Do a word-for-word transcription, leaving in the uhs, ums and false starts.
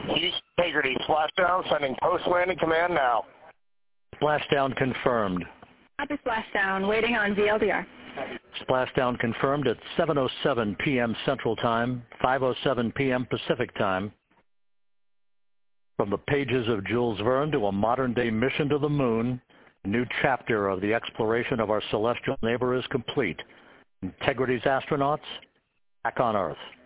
Integrity, splashdown, sending post-landing command now. Splashdown confirmed. Copy splashdown, waiting on V L D R. Splashdown confirmed at seven oh seven p m Central Time, five oh seven p m Pacific Time. From the pages of Jules Verne to a modern-day mission to the moon, a new chapter of the exploration of our celestial neighbor is complete. Integrity's astronauts back on Earth.